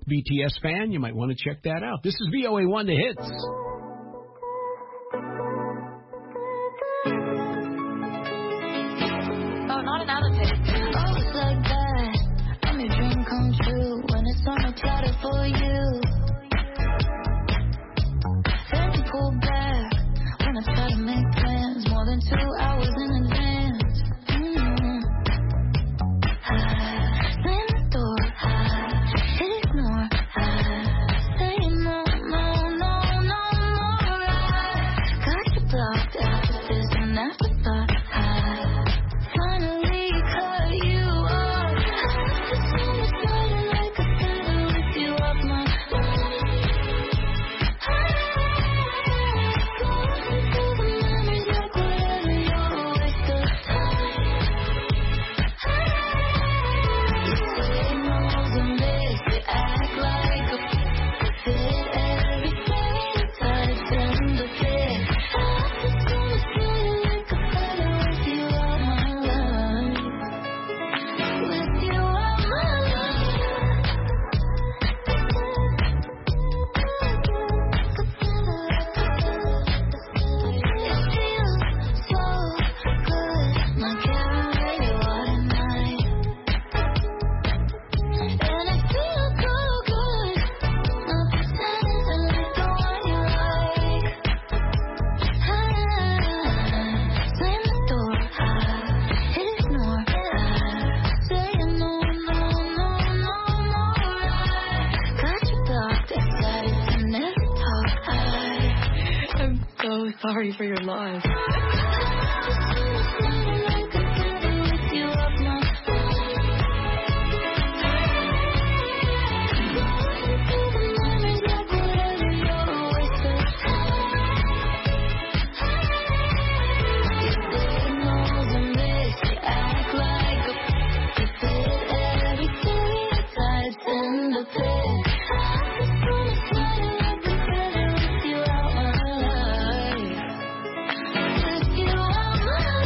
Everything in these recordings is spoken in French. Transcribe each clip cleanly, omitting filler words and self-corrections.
BTS fan, you might want to check that out. This is VOA1 The Hits. Oh, not another hit. Oh, it's like that. I'm your dream come true when it's on the platter for you. Then you pull back when I try to make plans more than 2 hours in advance. Slam the door, hit ignore. Say no, no, no, no more. I got you blocked after this and afterthought. Finally cut you off. I'm smiling like a feather with you off my mind. Going through the memories like whatever, you're a waste of time. You say no's and this, you act like a fit everything tight in the fit. I'm just gonna smile like a feather with you out my life. With you out my life. It feels so good, my carry you all night. And it feels so good, not pretending like the one you like. Slam the door, hit ignore. Saying no, no, no, no more. Got you blocked, decided to never talk. I'm so sorry for your loss. Like a feather with you off my mind. Going through the memories like whatever, you're a waste of time. You say no's and this, you act like a fit everything tight in the pit. I'm just gonna smile like a feather with you out my life. With you out my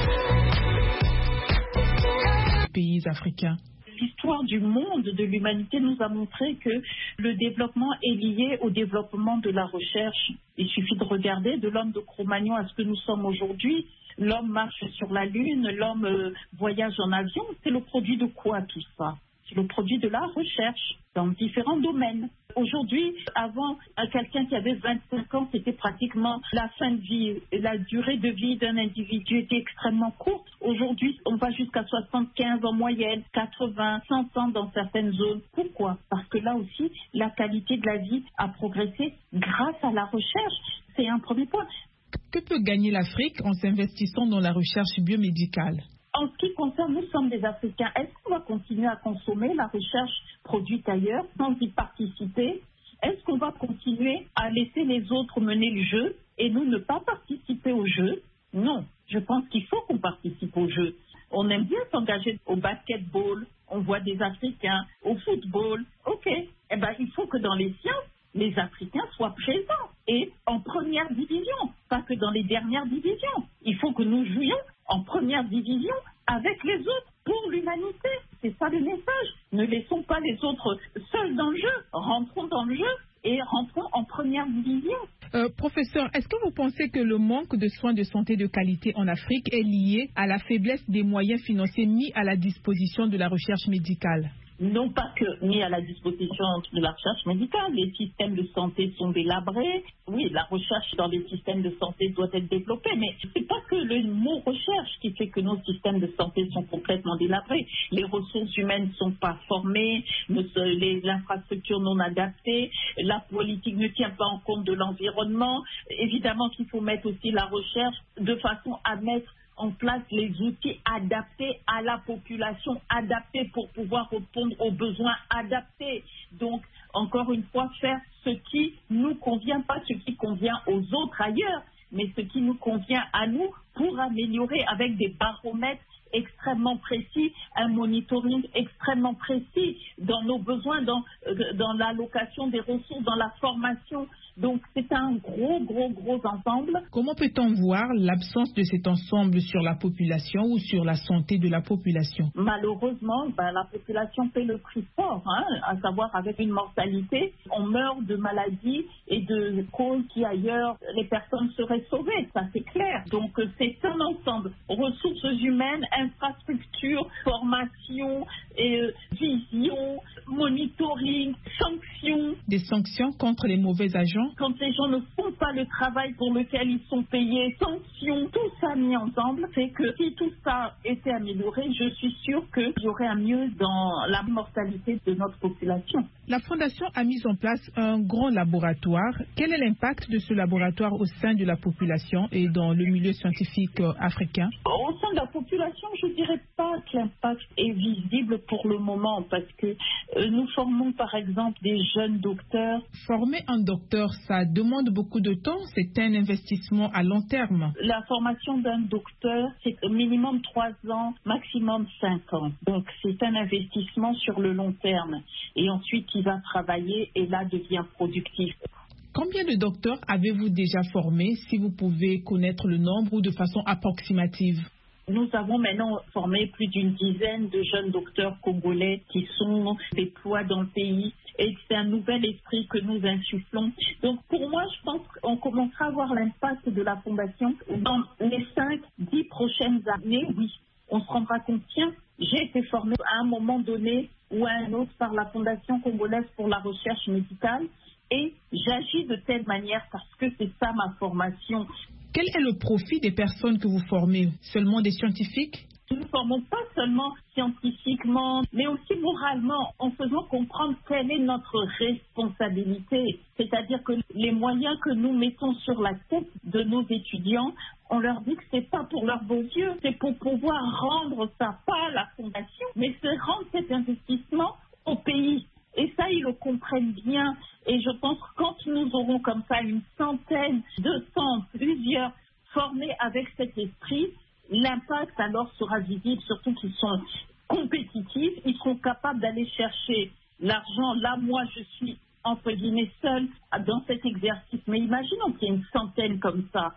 life. Pays africains. L'histoire du monde, de l'humanité, nous a montré que le développement est lié au développement de la recherche. Il suffit de regarder de l'homme de Cro-Magnon à ce que nous sommes aujourd'hui. L'homme marche sur la Lune, l'homme voyage en avion. C'est le produit de quoi tout ça? C'est le produit de la recherche dans différents domaines. Aujourd'hui, avant, quelqu'un qui avait 25 ans, c'était pratiquement la fin de vie. La durée de vie d'un individu était extrêmement courte. Aujourd'hui, on va jusqu'à 75 en moyenne, 80, 100 ans dans certaines zones. Pourquoi? Parce que là aussi, la qualité de la vie a progressé grâce à la recherche. C'est un premier point. Que peut gagner l'Afrique en s'investissant dans la recherche biomédicale? En ce qui concerne, nous sommes des Africains. Est-ce qu'on va continuer à consommer la recherche produite ailleurs sans y participer? Est-ce qu'on va continuer à laisser les autres mener le jeu et nous ne pas participer au jeu? Non, je pense qu'il faut qu'on participe au jeu. On aime bien s'engager au basketball, on voit des Africains, au football. Ok, eh ben, il faut que dans les sciences, les Africains soient présents et en première division, pas que dans les dernières divisions. Il faut que nous jouions en première division avec les autres pour l'humanité. C'est ça le message. Ne laissons pas les autres seuls dans le jeu. Rentrons dans le jeu et rentrons en première division. Professeur, est-ce que vous pensez que le manque de soins de santé de qualité en Afrique est lié à la faiblesse des moyens financiers mis à la disposition de la recherche médicale? Non pas que mis à la disposition de la recherche médicale, les systèmes de santé sont délabrés. Oui, la recherche dans les systèmes de santé doit être développée, mais c'est pas que le mot recherche qui fait que nos systèmes de santé sont complètement délabrés. Les ressources humaines ne sont pas formées, les infrastructures non adaptées, la politique ne tient pas en compte de l'environnement. Évidemment qu'il faut mettre aussi la recherche de façon à mettre en place les outils adaptés à la population, adaptés pour pouvoir répondre aux besoins adaptés. Donc, encore une fois, faire ce qui nous convient, pas ce qui convient aux autres ailleurs, mais ce qui nous convient à nous pour améliorer avec des baromètres extrêmement précis, un monitoring extrêmement précis dans nos besoins, dans l'allocation des ressources, dans la formation. Donc c'est un gros ensemble. Comment peut-on voir l'absence de cet ensemble sur la population ou sur la santé de la population? Malheureusement, la population paie le prix fort, à savoir avec une mortalité. On meurt de maladies et de causes qui ailleurs les personnes seraient sauvées, ça c'est clair. Donc c'est un ensemble, ressources humaines, infrastructures, formation, vision, monitoring, sanctions. Des sanctions contre les mauvais agents? Quand les gens ne font pas le travail pour lequel ils sont payés, sanctions, tout ça mis ensemble, fait que si tout ça était amélioré, je suis sûre qu'il y aurait un mieux dans la mortalité de notre population. La Fondation a mis en place un grand laboratoire. Quel est l'impact de ce laboratoire au sein de la population et dans le milieu scientifique africain? Au sein de la population, je ne dirais pas que l'impact est visible pour le moment parce que nous formons par exemple des jeunes docteurs. Former un docteur, ça demande beaucoup de temps, c'est un investissement à long terme. La formation d'un docteur, c'est minimum 3 ans, maximum 5 ans. Donc c'est un investissement sur le long terme. Et ensuite, il va travailler et là devient productif. Combien de docteurs avez-vous déjà formés, si vous pouvez connaître le nombre ou de façon approximative? Nous avons maintenant formé plus d'une dizaine de jeunes docteurs congolais qui sont déployés dans le pays et c'est un nouvel esprit que nous insufflons. Donc pour moi, je pense qu'on commencera à voir l'impact de la Fondation dans les 5-10 prochaines années. Oui, on se rendra compte, tiens, j'ai été formé à un moment donné ou à un autre par la Fondation congolaise pour la recherche médicale et j'agis de telle manière parce que c'est ça ma formation. Quel est le profit des personnes que vous formez? Seulement des scientifiques? Nous ne formons pas seulement scientifiquement, mais aussi moralement, en faisant comprendre quelle est notre responsabilité. C'est-à-dire que les moyens que nous mettons sur la tête de nos étudiants, on leur dit que ce n'est pas pour leurs beaux yeux, c'est pour pouvoir rendre ça, pas à la Fondation, mais c'est rendre cet investissement au pays. Et ça, ils le comprennent bien. Et je pense que quand nous aurons comme ça une centaine, 200, plusieurs formés avec cet esprit, l'impact alors sera visible, surtout qu'ils sont compétitifs, ils seront capables d'aller chercher l'argent. Là, moi, je suis entre guillemets seule dans cet exercice. Mais imaginons qu'il y ait une centaine comme ça.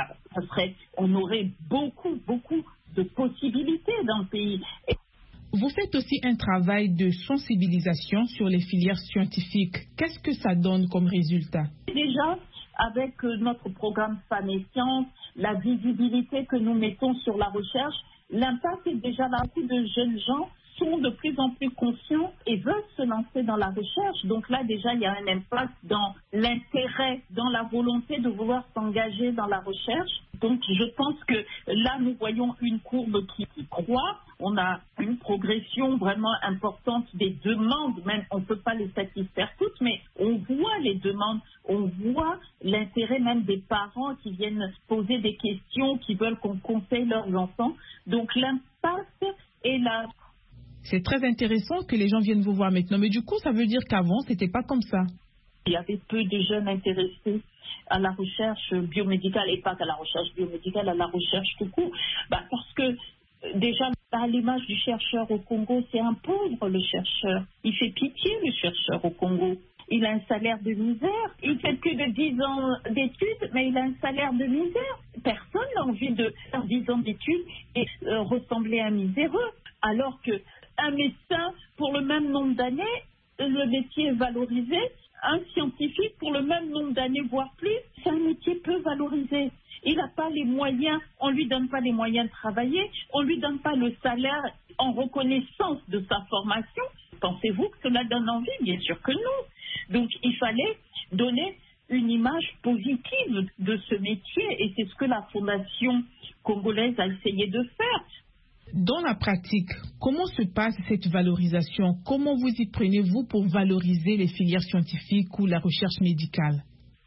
On aurait beaucoup de possibilités dans le pays. Vous faites aussi un travail de sensibilisation sur les filières scientifiques. Qu'est-ce que ça donne comme résultat? Déjà, avec notre programme Femmes et Sciences, la visibilité que nous mettons sur la recherche, l'impact est déjà là. Beaucoup de jeunes gens sont de plus en plus conscients et veulent se lancer dans la recherche. Donc là, déjà, il y a un impact dans l'intérêt, dans la volonté de vouloir s'engager dans la recherche. Donc je pense que là, nous voyons une courbe qui croît. On a une progression vraiment importante des demandes, même on ne peut pas les satisfaire toutes, mais on voit les demandes, on voit l'intérêt même des parents qui viennent poser des questions, qui veulent qu'on conseille leurs enfants. Donc l'impact est là. C'est très intéressant que les gens viennent vous voir maintenant, mais du coup, ça veut dire qu'avant, c'était pas comme ça. Il y avait peu de jeunes intéressés à la recherche biomédicale, et pas qu'à la recherche biomédicale, à la recherche tout court. Parce que déjà, à l'image du chercheur au Congo, c'est un pauvre le chercheur. Il fait pitié le chercheur au Congo. Il a un salaire de misère. Il fait plus de 10 ans d'études, mais il a un salaire de misère. Personne n'a envie de faire 10 ans d'études et ressembler à un miséreux. Alors qu'un médecin, pour le même nombre d'années, le métier est valorisé. Un scientifique, pour le même nombre d'années, voire plus, c'est un métier peu valorisé. Il n'a pas les moyens, on ne lui donne pas les moyens de travailler, on ne lui donne pas le salaire en reconnaissance de sa formation. Pensez-vous que cela donne envie? Bien sûr que non. Donc il fallait donner une image positive de ce métier et c'est ce que la Fondation congolaise a essayé de faire. Dans la pratique, comment se passe cette valorisation? Comment vous y prenez-vous pour valoriser les filières scientifiques ou la recherche médicale?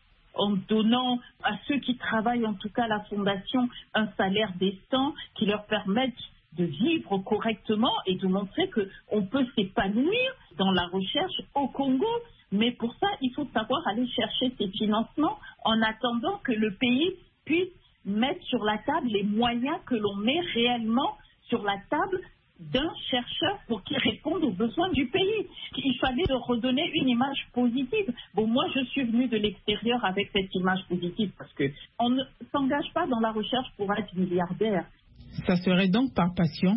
En donnant à ceux qui travaillent, en tout cas à la Fondation, un salaire décent qui leur permette de vivre correctement et de montrer qu'on peut s'épanouir dans la recherche au Congo. Mais pour ça, il faut savoir aller chercher ces financements en attendant que le pays puisse mettre sur la table les moyens que l'on met réellement sur la table d'un chercheur pour qu'il réponde aux besoins du pays. Il fallait leur redonner une image positive. Bon, moi, je suis venue de l'extérieur avec cette image positive parce qu'on ne s'engage pas dans la recherche pour être milliardaire. Ça serait donc par passion?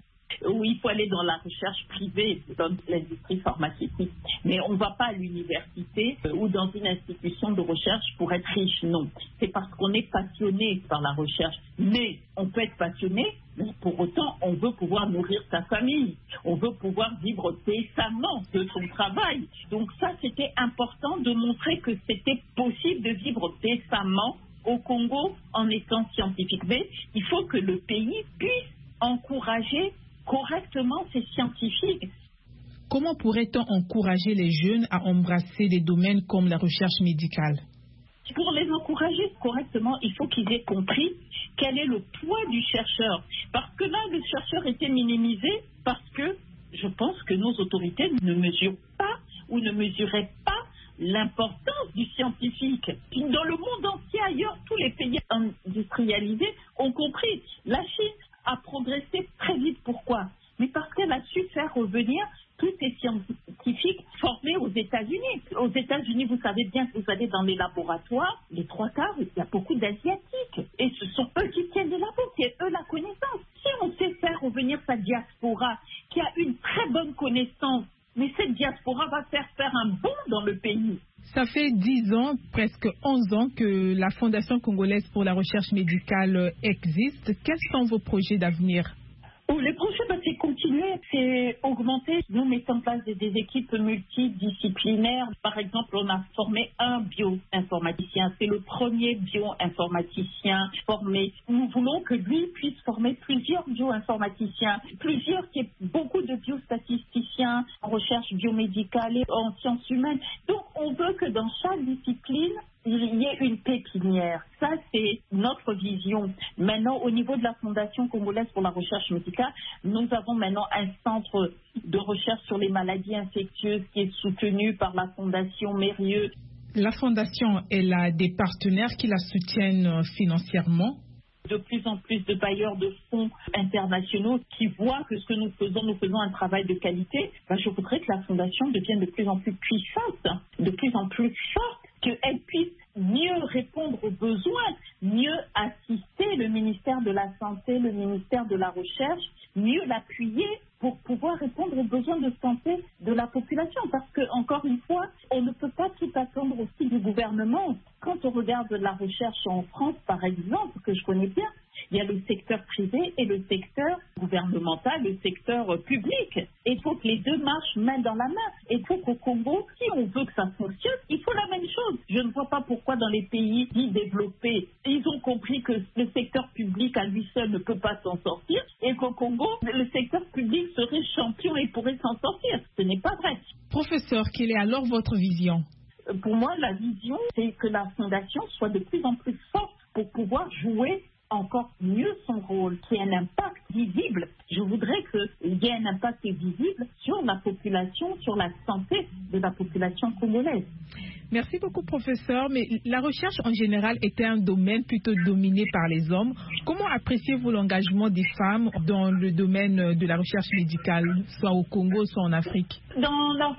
Où il faut aller dans la recherche privée, dans l'industrie pharmaceutique. Mais on ne va pas à l'université ou dans une institution de recherche pour être riche, non. C'est parce qu'on est passionné par la recherche. Mais on peut être passionné, mais pour autant, on veut pouvoir nourrir sa famille. On veut pouvoir vivre décemment de son travail. Donc ça, c'était important de montrer que c'était possible de vivre décemment au Congo en étant scientifique. Mais il faut que le pays puisse encourager correctement ces scientifiques. Comment pourrait-on encourager les jeunes à embrasser des domaines comme la recherche médicale? Pour les encourager correctement, il faut qu'ils aient compris quel est le poids du chercheur. Parce que là, le chercheur était minimisé parce que je pense que nos autorités ne mesurent pas ou ne mesuraient pas l'importance du scientifique. Dans le monde entier, ailleurs, tous les pays industrialisés ont compris. La Chine a progressé très vite. Pourquoi? Mais parce qu'elle a su faire revenir tous ces scientifiques formés aux États-Unis. Aux États-Unis, vous savez bien que vous allez dans les laboratoires, les 3/4, il y a beaucoup d'Asiatiques. Et ce sont eux qui tiennent les labos, c'est eux la connaissance. Si on sait faire revenir sa diaspora, qui a une très bonne connaissance, mais cette diaspora va faire un bond dans le pays. Ça fait 10 ans, presque 11 ans que la Fondation congolaise pour la recherche médicale existe. Quels sont vos projets d'avenir? Les projets, c'est continuer, c'est augmenter. Nous mettons en place des équipes multidisciplinaires. Par exemple, on a formé un bioinformaticien. C'est le premier bioinformaticien formé. Nous voulons que lui puisse former plusieurs bioinformaticiens, qu'il y ait beaucoup de biostatisticiens en recherche biomédicale et en sciences humaines. Donc, on veut que dans chaque discipline, il y ait une pépinière. Ça, c'est notre vision. Maintenant, au niveau de la Fondation congolaise pour la recherche médicale, nous avons maintenant un centre de recherche sur les maladies infectieuses qui est soutenu par la Fondation Mérieux. La Fondation, elle a des partenaires qui la soutiennent financièrement? De plus en plus de bailleurs de fonds internationaux qui voient que ce que nous faisons un travail de qualité. Je voudrais que la Fondation devienne de plus en plus puissante, de plus en plus forte, qu'elle puisse mieux répondre aux besoins, mieux assister le ministère de la Santé, le ministère de la Recherche, mieux l'appuyer pour pouvoir répondre aux besoins de santé de la population. Parce que, encore une fois, on ne peut pas tout attendre aussi du gouvernement. Quand on regarde la recherche en France, par exemple, que je connais bien, il y a le secteur privé et le secteur gouvernemental, le secteur public. Et il faut que les deux marchent main dans la main. Et il faut qu'au Congo, si on veut que ça fonctionne, il faut la même chose. Je ne vois pas pourquoi dans les pays dits développés, ils ont compris que le secteur public à lui seul ne peut pas s'en sortir et qu'au Congo, le secteur public serait champion et pourrait s'en sortir. Ce n'est pas vrai. Professeur, quelle est alors votre vision? Pour moi, la vision, c'est que la Fondation soit de plus en plus forte pour pouvoir jouer encore mieux son rôle, qui ait un impact visible. Je voudrais qu'il y ait un impact visible sur la population, sur la santé de la population congolaise. Merci beaucoup, professeur. Mais la recherche en général était un domaine plutôt dominé par les hommes. Comment appréciez-vous l'engagement des femmes dans le domaine de la recherche médicale, soit au Congo, soit en Afrique? Dans la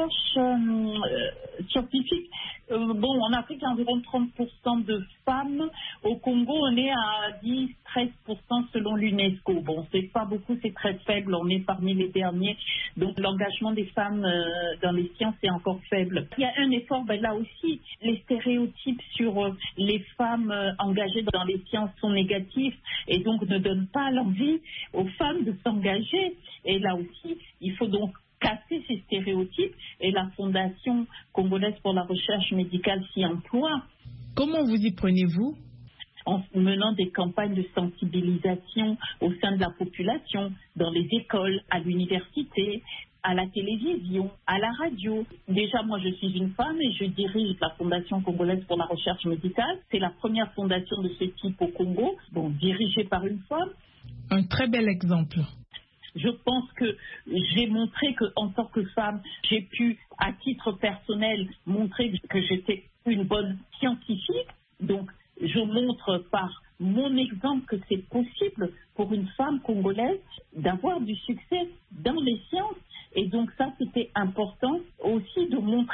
recherche scientifique, en Afrique, il y a environ 30% de femmes. Au Congo, on est à 10-13% selon l'UNESCO. C'est pas beaucoup, c'est très faible. On est parmi les derniers. Donc, l'engagement des femmes dans les sciences est encore faible. Il y a un effort, là aussi, les stéréotypes sur les femmes engagées dans les sciences sont négatifs et donc ne donnent pas l'envie aux femmes de s'engager. Et là aussi, il faut donc casser ces stéréotypes et la Fondation congolaise pour la recherche médicale s'y emploie. Comment vous y prenez-vous? En menant des campagnes de sensibilisation au sein de la population, dans les écoles, à l'université, à la télévision, à la radio. Déjà, moi, je suis une femme et je dirige la Fondation congolaise pour la recherche médicale. C'est la première fondation de ce type au Congo, dirigée par une femme. Un très bel exemple. Je pense que j'ai montré qu'en tant que femme, j'ai pu, à titre personnel, montrer que j'étais une bonne scientifique. Donc, je montre par mon exemple que c'est possible pour une femme congolaise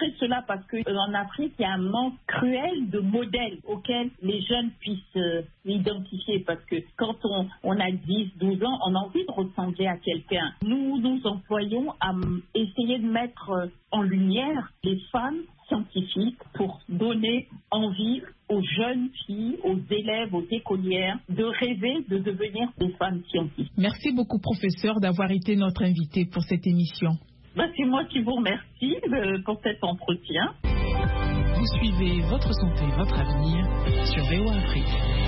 montrer cela parce qu'en Afrique, il y a un manque cruel de modèles auxquels les jeunes puissent s'identifier. Parce que quand on a 10, 12 ans, on a envie de ressembler à quelqu'un. Nous nous employons à essayer de mettre en lumière les femmes scientifiques pour donner envie aux jeunes filles, aux élèves, aux écolières de rêver de devenir des femmes scientifiques. Merci beaucoup, professeur, d'avoir été notre invité pour cette émission. C'est moi qui vous remercie pour cet entretien. Vous suivez Votre Santé, Votre Avenir sur VOA Afrique.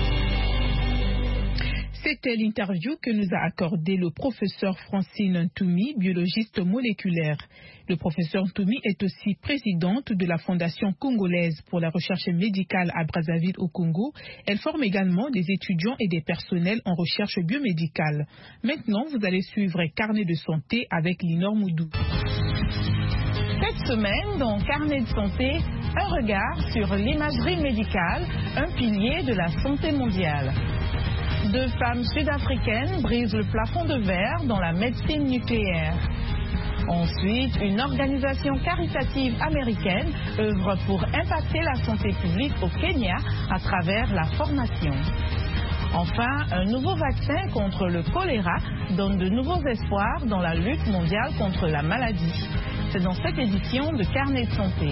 C'était l'interview que nous a accordé le professeur Francine Ntoumi, biologiste moléculaire. Le professeur Ntoumi est aussi présidente de la Fondation congolaise pour la recherche médicale à Brazzaville au Congo. Elle forme également des étudiants et des personnels en recherche biomédicale. Maintenant, vous allez suivre Carnet de santé avec Linor Moudou. Cette semaine, dans Carnet de santé, un regard sur l'imagerie médicale, un pilier de la santé mondiale. 2 femmes sud-africaines brisent le plafond de verre dans la médecine nucléaire. Ensuite, une organisation caritative américaine œuvre pour impacter la santé publique au Kenya à travers la formation. Enfin, un nouveau vaccin contre le choléra donne de nouveaux espoirs dans la lutte mondiale contre la maladie. C'est dans cette édition de Carnet de santé.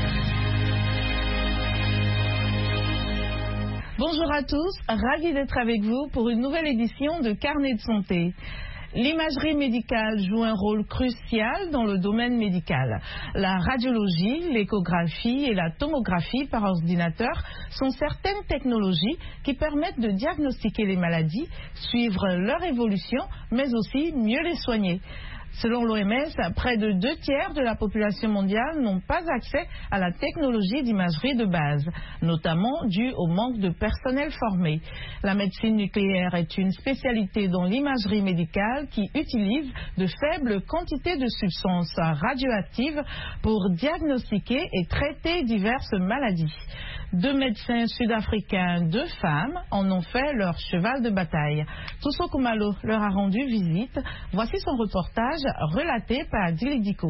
Bonjour à tous, ravi d'être avec vous pour une nouvelle édition de Carnet de santé. L'imagerie médicale joue un rôle crucial dans le domaine médical. La radiologie, l'échographie et la tomographie par ordinateur sont certaines technologies qui permettent de diagnostiquer les maladies, suivre leur évolution, mais aussi mieux les soigner. Selon l'OMS, près de 2/3 de la population mondiale n'ont pas accès à la technologie d'imagerie de base, notamment dû au manque de personnel formé. La médecine nucléaire est une spécialité dans l'imagerie médicale qui utilise de faibles quantités de substances radioactives pour diagnostiquer et traiter diverses maladies. 2 médecins sud-africains, 2 femmes, en ont fait leur cheval de bataille. Tousso Kumalo leur a rendu visite. Voici son reportage relaté par Diligdico.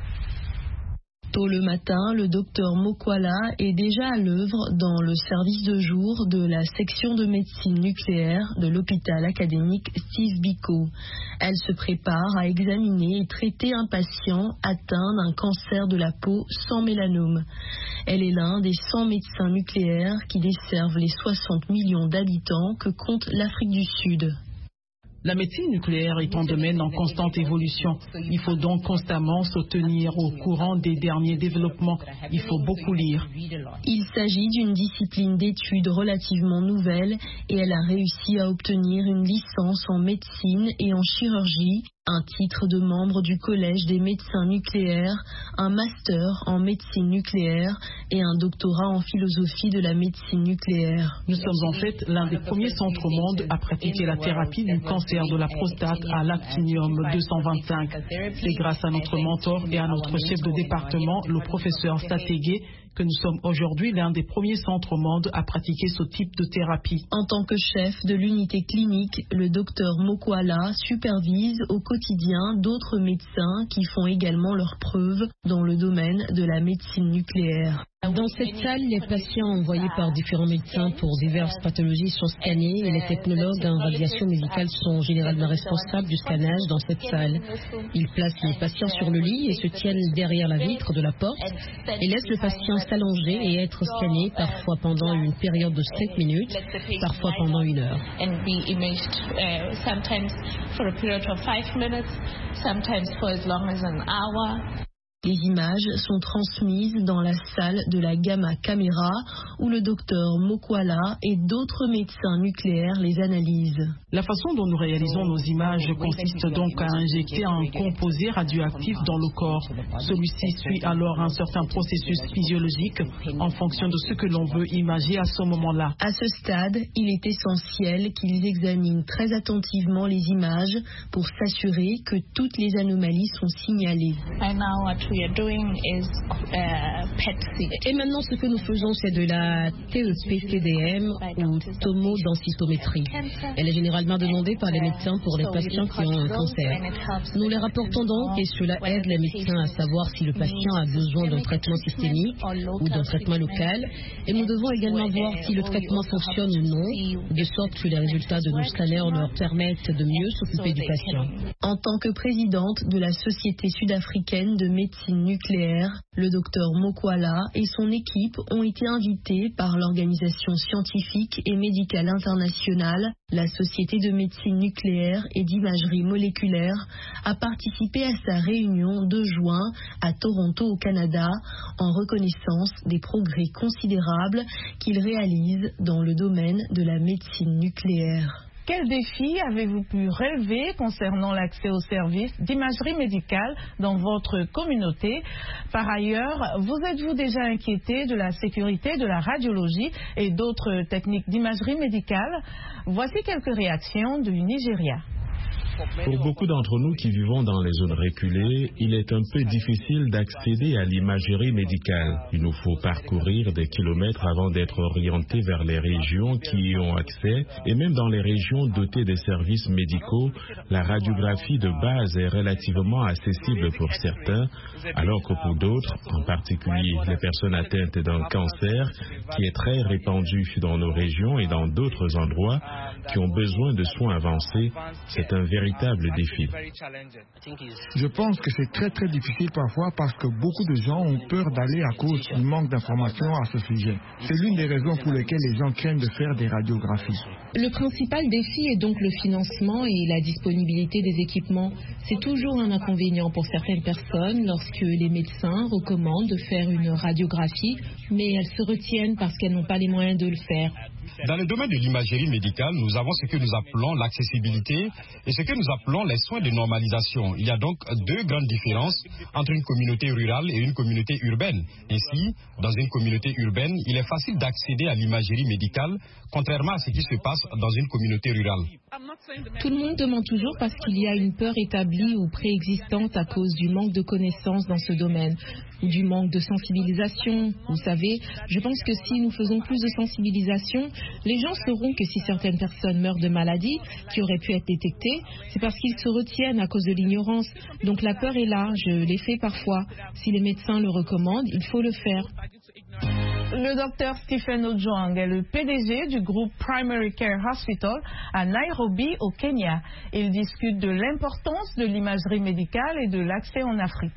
Tôt le matin, le docteur Mokwala est déjà à l'œuvre dans le service de jour de la section de médecine nucléaire de l'hôpital académique Steve Biko. Elle se prépare à examiner et traiter un patient atteint d'un cancer de la peau sans mélanome. Elle est l'un des 100 médecins nucléaires qui desservent les 60 millions d'habitants que compte l'Afrique du Sud. La médecine nucléaire est un domaine en constante évolution. Il faut donc constamment se tenir au courant des derniers développements. Il faut beaucoup lire. Il s'agit d'une discipline d'études relativement nouvelle et elle a réussi à obtenir une licence en médecine et en chirurgie, un titre de membre du Collège des médecins nucléaires, un master en médecine nucléaire et un doctorat en philosophie de la médecine nucléaire. Nous sommes en fait l'un des premiers centres au monde à pratiquer la thérapie du cancer de la prostate à l'actinium 225. C'est grâce à notre mentor et à notre chef de département, le professeur Stategé, que nous sommes aujourd'hui l'un des premiers centres au monde à pratiquer ce type de thérapie. En tant que chef de l'unité clinique, le docteur Mokwala supervise au quotidien d'autres médecins qui font également leurs preuves dans le domaine de la médecine nucléaire. Dans cette salle, les patients envoyés par différents médecins pour diverses pathologies sont scannés et les technologues en radiation médicale sont généralement responsables du scannage dans cette salle. Ils placent les patients sur le lit et se tiennent derrière la vitre de la porte et laissent le patient s'allonger et être scanné parfois pendant une période de 7 minutes, parfois pendant 1 heure. Les images sont transmises dans la salle de la Gamma Caméra où le docteur Mokwala et d'autres médecins nucléaires les analysent. La façon dont nous réalisons nos images consiste donc à injecter un composé radioactif dans le corps. Celui-ci suit alors un certain processus physiologique en fonction de ce que l'on veut imager à ce moment-là. À ce stade, il est essentiel qu'ils examinent très attentivement les images pour s'assurer que toutes les anomalies sont signalées. Et maintenant, ce que nous faisons, c'est de la TEP-TDM ou tomodensitométrie. Elle est généralement demandée par les médecins pour les patients qui ont un cancer. Nous les rapportons donc et cela aide les médecins à savoir si le patient a besoin d'un traitement systémique ou d'un traitement local. Et nous devons également voir si le traitement fonctionne ou non, de sorte que les résultats de nos scanners leur permettent de mieux s'occuper du patient. En tant que présidente de la Société sud-africaine de médecine nucléaire, le docteur Mokwala et son équipe ont été invités par l'Organisation scientifique et médicale internationale, la Société de médecine nucléaire et d'imagerie moléculaire, à participer à sa réunion de juin à Toronto au Canada en reconnaissance des progrès considérables qu'il réalise dans le domaine de la médecine nucléaire. Quels défis avez-vous pu relever concernant l'accès aux services d'imagerie médicale dans votre communauté? Par ailleurs, vous êtes-vous déjà inquiété de la sécurité de la radiologie et d'autres techniques d'imagerie médicale? Voici quelques réactions du Nigeria. Pour beaucoup d'entre nous qui vivons dans les zones reculées, il est un peu difficile d'accéder à l'imagerie médicale. Il nous faut parcourir des kilomètres avant d'être orientés vers les régions qui y ont accès. Et même dans les régions dotées des services médicaux, la radiographie de base est relativement accessible pour certains, alors que pour d'autres, en particulier les personnes atteintes d'un cancer, qui est très répandu dans nos régions et dans d'autres endroits, qui ont besoin de soins avancés, c'est un véritable défi. Je pense que c'est très difficile parfois parce que beaucoup de gens ont peur d'aller à cause du manque d'informations à ce sujet. C'est l'une des raisons pour lesquelles les gens craignent de faire des radiographies. Le principal défi est donc le financement et la disponibilité des équipements. C'est toujours un inconvénient pour certaines personnes lorsque les médecins recommandent de faire une radiographie, mais elles se retiennent parce qu'elles n'ont pas les moyens de le faire. Dans le domaine de l'imagerie médicale, nous avons ce que nous appelons l'accessibilité et ce que nous appelons les soins de normalisation. Il y a donc deux grandes différences entre une communauté rurale et une communauté urbaine. Ainsi, dans une communauté urbaine, il est facile d'accéder à l'imagerie médicale, contrairement à ce qui se passe dans une communauté rurale. Tout le monde demande toujours parce qu'il y a une peur établie ou préexistante à cause du manque de connaissances dans ce domaine ou du manque de sensibilisation. Vous savez, je pense que si nous faisons plus de sensibilisation, les gens sauront que si certaines personnes meurent de maladies qui auraient pu être détectées, c'est parce qu'ils se retiennent à cause de l'ignorance. Donc la peur est là, je l'ai fait parfois. Si les médecins le recommandent, il faut le faire. Le docteur Stephen Ojwang est le PDG du groupe Primary Care Hospital à Nairobi, au Kenya. Il discute de l'importance de l'imagerie médicale et de l'accès en Afrique.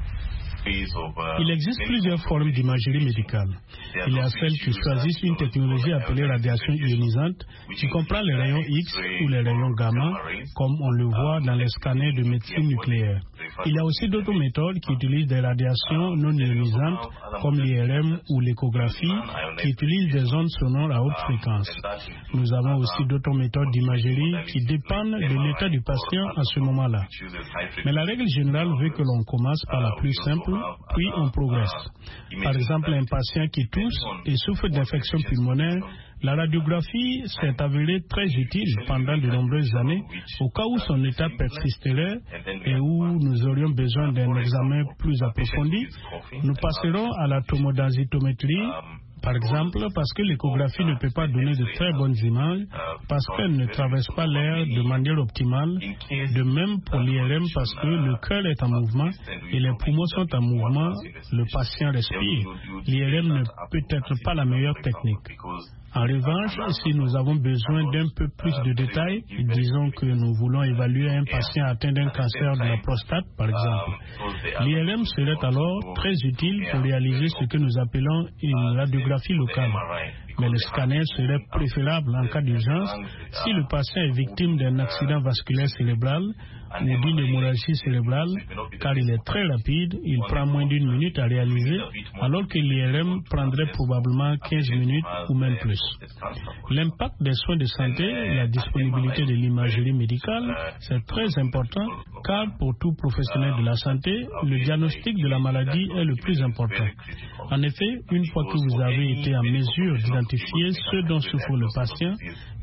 Il existe plusieurs formes d'imagerie médicale. Il y a celles qui choisissent une technologie appelée radiation ionisante, qui comprend les rayons X ou les rayons gamma, comme on le voit dans les scanners de médecine nucléaire. Il y a aussi d'autres méthodes qui utilisent des radiations non ionisantes, comme l'IRM ou l'échographie, qui utilisent des ondes sonores à haute fréquence. Nous avons aussi d'autres méthodes d'imagerie qui dépendent de l'état du patient à ce moment-là. Mais la règle générale veut que l'on commence par la plus simple, puis on progresse. Par exemple, un patient qui tousse et souffre d'infection pulmonaire, la radiographie s'est avérée très utile pendant de nombreuses années au cas où son état persisterait et où nous aurions besoin d'un examen plus approfondi. Nous passerons à la tomodensitométrie, par exemple, parce que l'échographie ne peut pas donner de très bonnes images, parce qu'elle ne traverse pas l'air de manière optimale. De même pour l'IRM, parce que le cœur est en mouvement et les poumons sont en mouvement, le patient respire. L'IRM ne peut être pas la meilleure technique. En revanche, si nous avons besoin d'un peu plus de détails, disons que nous voulons évaluer un patient atteint d'un cancer de la prostate, par exemple, l'IRM serait alors très utile pour réaliser ce que nous appelons une radiographie locale. Mais le scanner serait préférable en cas d'urgence si le patient est victime d'un accident vasculaire cérébral ou d'une hémorragie cérébrale, car il est très rapide, il prend moins d'1 minute à réaliser, alors que l'IRM prendrait probablement 15 minutes ou même plus. L'impact des soins de santé, la disponibilité de l'imagerie médicale, c'est très important, car pour tout professionnel de la santé, le diagnostic de la maladie est le plus important. En effet, une fois que vous avez été en mesure d'identifier ce dont souffre le patient,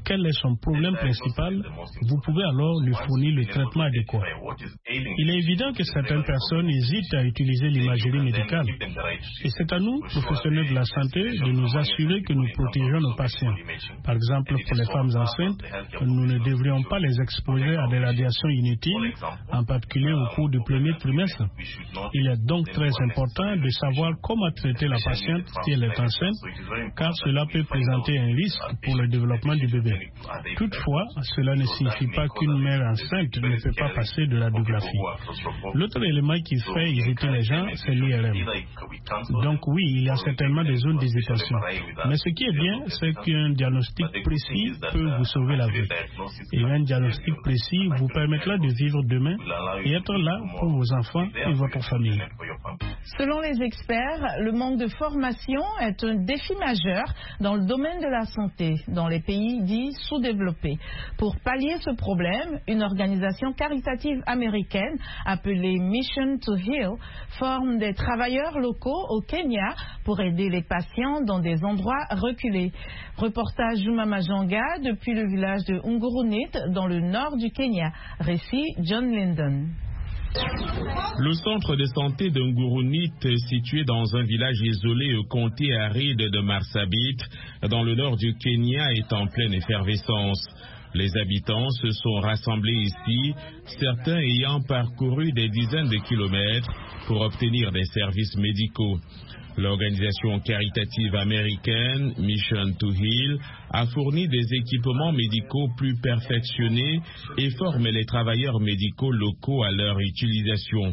quel est son problème principal, vous pouvez alors lui fournir le traitement adéquat. Il est évident que certaines personnes hésitent à utiliser l'imagerie médicale. Et c'est à nous, professionnels de la santé, de nous assurer que nous protégeons nos patients. Par exemple, pour les femmes enceintes, nous ne devrions pas les exposer à des radiations inutiles, en particulier au cours du premier trimestre. Il est donc très important de savoir comment traiter la patiente si elle est enceinte, car cela peut présenter un risque pour le développement du bébé. Toutefois, cela ne signifie pas qu'une mère enceinte ne peut pas passer de la radiographie. L'autre élément qui fait hésiter les gens, c'est l'IRM. Donc oui, il y a certainement des zones d'hésitation. Mais ce qui est bien, c'est qu'un diagnostic précis peut vous sauver la vie. Et un diagnostic précis vous permettra de vivre demain et être là pour vos enfants et votre famille. Selon les experts, le manque de formation est un défi majeur dans le domaine de la santé dans les pays dits sous-développés. Pour pallier ce problème, une organisation caritative américaine appelée Mission to Heal forme des travailleurs locaux au Kenya pour aider les patients dans des endroits reculés. Reportage Juma Majanga depuis le village de Ngurunit dans le nord du Kenya. Récit John Linden. Le centre de santé de Ngurunit, situé dans un village isolé au comté aride de Marsabit, dans le nord du Kenya, est en pleine effervescence. Les habitants se sont rassemblés ici, certains ayant parcouru des dizaines de kilomètres pour obtenir des services médicaux. L'organisation caritative américaine Mission to Heal a fourni des équipements médicaux plus perfectionnés et forme les travailleurs médicaux locaux à leur utilisation.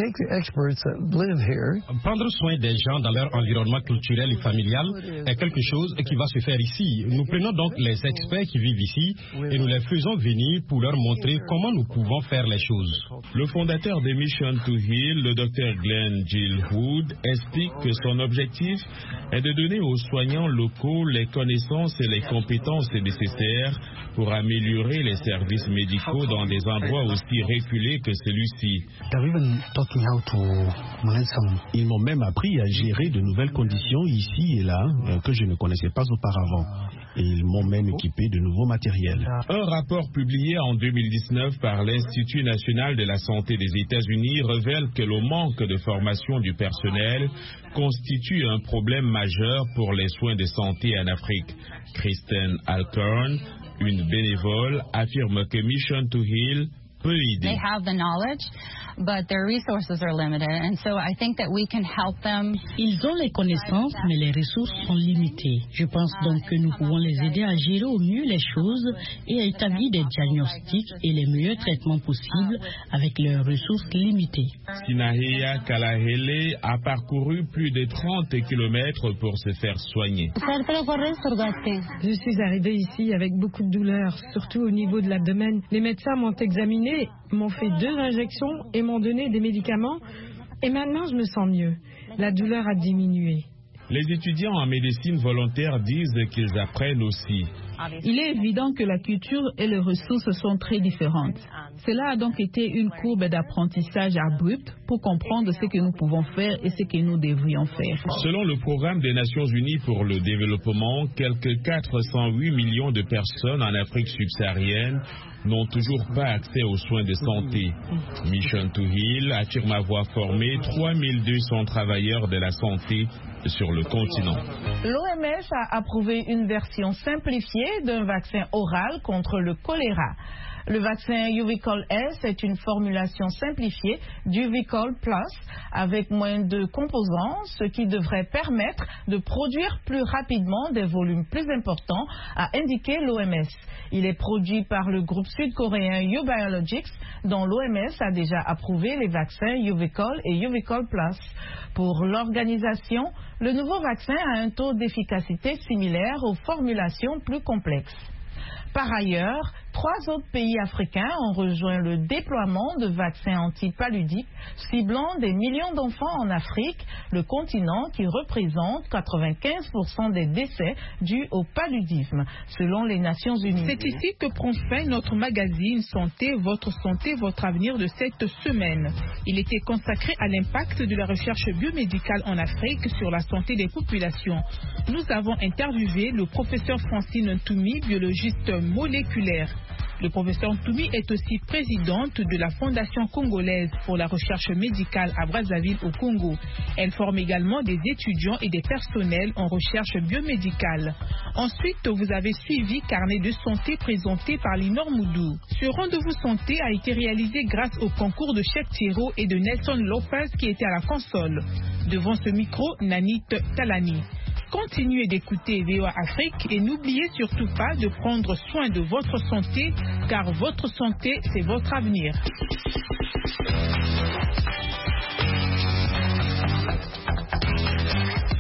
Prendre soin des gens dans leur environnement culturel et familial est quelque chose qui va se faire ici. Nous prenons donc les experts qui vivent ici et nous les faisons venir pour leur montrer comment nous pouvons faire les choses. Le fondateur de Mission to Heal, le Dr Glenn Gilhood, explique que son objectif est de donner aux soignants locaux les connaissances et les compétences nécessaires pour améliorer les services médicaux dans des endroits aussi reculés que celui-ci. Ils m'ont même appris à gérer de nouvelles conditions ici et là que je ne connaissais pas auparavant. Et ils m'ont même équipé de nouveaux matériels. Un rapport publié en 2019 par l'Institut national de la santé des États-Unis révèle que le manque de formation du personnel constitue un problème majeur pour les soins de santé en Afrique. Kristen Alcorn, une bénévole, affirme que Mission to Heal peut aider. They have the knowledge, but their resources are limited, and so I think that we can help them. Ils ont les connaissances, mais les ressources sont limitées. Je pense donc que nous pouvons les aider à gérer au mieux les choses et à établir des diagnostics et les meilleurs traitements possibles avec leurs ressources limitées. Sinahea Kalahele a parcouru plus de 30 kilomètres pour se faire soigner. Je suis arrivée ici avec beaucoup de douleurs, surtout au niveau de l'abdomen. Les médecins m'ont examiné, m'ont fait 2 injections et m'ont donné des médicaments. Et maintenant, je me sens mieux. La douleur a diminué. Les étudiants en médecine volontaire disent qu'ils apprennent aussi. Il est évident que la culture et les ressources sont très différentes. Cela a donc été une courbe d'apprentissage abrupte pour comprendre ce que nous pouvons faire et ce que nous devrions faire. Selon le programme des Nations Unies pour le développement, quelques 408 millions de personnes en Afrique subsaharienne n'ont toujours pas accès aux soins de santé. Mission to Heal affirme avoir formé 3200 travailleurs de la santé sur le continent. L'OMS a approuvé une version simplifiée d'un vaccin oral contre le choléra. Le vaccin Uvicol S est une formulation simplifiée d'Uvicol Plus avec moins de composants, ce qui devrait permettre de produire plus rapidement des volumes plus importants, a indiqué l'OMS. Il est produit par le groupe sud-coréen U-Biologics, dont l'OMS a déjà approuvé les vaccins Uvicol et Uvicol Plus. Pour l'organisation, le nouveau vaccin a un taux d'efficacité similaire aux formulations plus complexes. Par ailleurs, 3 autres pays africains ont rejoint le déploiement de vaccins antipaludiques ciblant des millions d'enfants en Afrique, le continent qui représente 95% des décès dus au paludisme, selon les Nations Unies. C'est ici que prend fin notre magazine Santé, votre avenir de cette semaine. Il était consacré à l'impact de la recherche biomédicale en Afrique sur la santé des populations. Nous avons interviewé le professeur Francine Ntoumi, biologiste moléculaire. Le professeur Ntoumi est aussi présidente de la Fondation congolaise pour la recherche médicale à Brazzaville au Congo. Elle forme également des étudiants et des personnels en recherche biomédicale. Ensuite, vous avez suivi Carnet de santé présenté par Linor Moudou. Ce rendez-vous santé a été réalisé grâce au concours de Cheikh Thiro et de Nelson Lopez qui étaient à la console. Devant ce micro, Nanit Talani. Continuez d'écouter VOA Afrique et n'oubliez surtout pas de prendre soin de votre santé, car votre santé, c'est votre avenir.